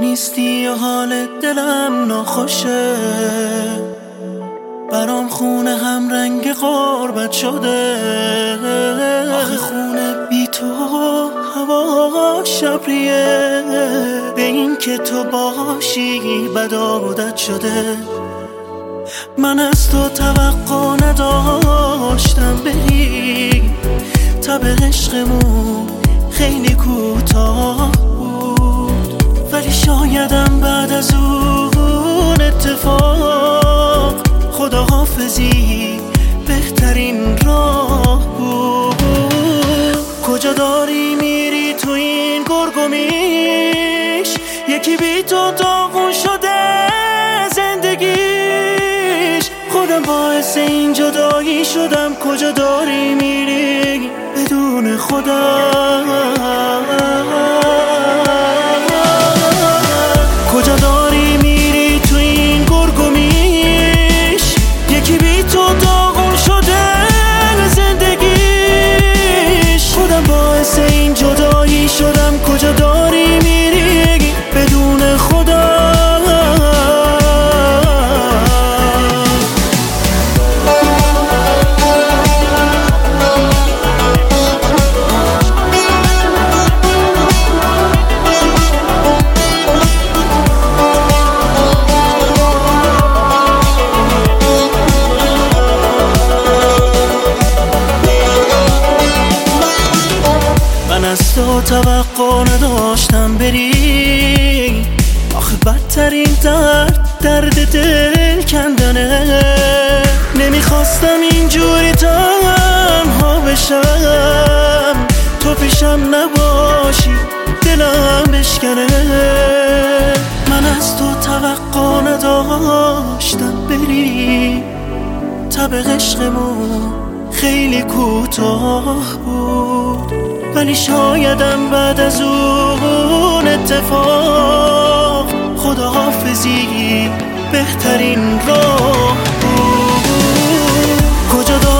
نیستی و حال دلم ناخوشه، برام خونه هم رنگ غربت شده. آخه خونه بی تو هوا شبریه، به این که تو باشی بد عادت شده. من از تو توقع نداشتم بری، تب عشقمون خیلی کوتاه بود، ولی شایدم بعد از اون اتفاق خداحافظی بهترین راه بود. کجا داری میری تو این گرگومیش؟ یکی بی تو داغون شده زندگیش، خودم باعث این جدایی شدم. کجا داری میری بدون خودم؟ کجا داری میری تو این گرگومیش؟ یکی بی تو داغون شده زندگیش، خودم باعث این جدایی شدم. کجا داری میری بدون خودم؟ من از تو توقع نداشتم بری، آخه بدترین درد دل کندنه. نمیخواستم اینجوری تنها بشم، تو پیشم نباشی دلم بشکنه. من از تو توقع نداشتم بری، تب عشقمون خیلی کوتاه بود، ولی شایدم بعد از اون اتفاق خداحافظی بهترین راه بود. کجا